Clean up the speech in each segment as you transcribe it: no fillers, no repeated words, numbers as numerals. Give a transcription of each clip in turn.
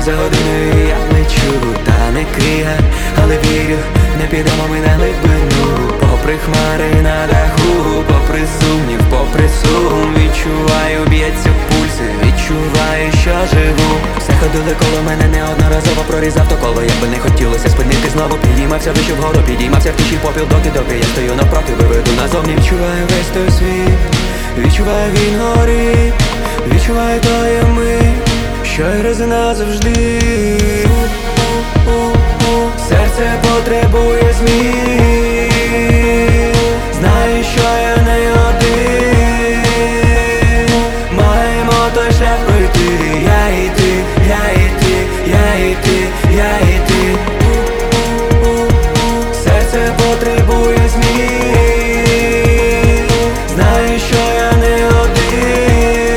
За годиною я лечу, та не крія, але вірю, не підемо ми на глибину. Попри хмари на даху, попри сумнів, попри сум, відчуваю, б'ється пульси, відчуваю, що живу. Все ходили коло мене, неодноразово прорізав то коло. Якби не хотілося спинити знову, підіймався вище вгору, підіймався в тиші попіл, доки я стою навпроти, виведу назовні. Відчуваю весь той світ, відчуваю, він горить, відчуваю тої мить, що й гризе назавжди. Серце потребує змін, знаю, що я не один. Маємо той шлях пройти, я і ти, я і ти, я і ти, я і ти. Серце потребує змін, знаю, що я не один.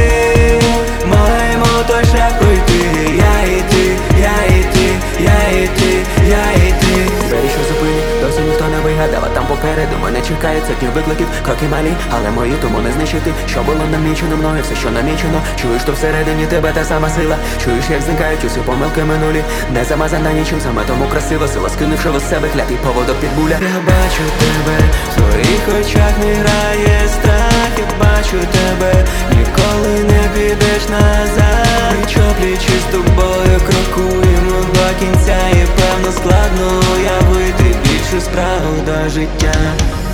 Маємо той шлях пройти, я і ти, я і ти, я і ти, я і ти. Двері, що зупинять, досі ніхто не вигадав, а там попереду мене чекають сотні викликів. Кроки малі, але мої тому не знищити. Що було намічено мною, все, що намічено. Чуєш, що всередині тебе та сама сила. Чуєш, як зникають усі помилки минулі. Не замазана нічим, саме тому красива сила, скинувши в себе клятий поводок під буля. Я бачу тебе, в твоїх очах не грає страх. Я бачу тебе, ніколи не підеш назад. Пліч з тобою крокуємо до кінця, і певно складно уявити більшу справу до життя.